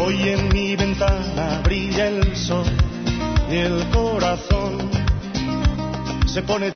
Hoy en mi ventana brilla el sol y el corazón se pone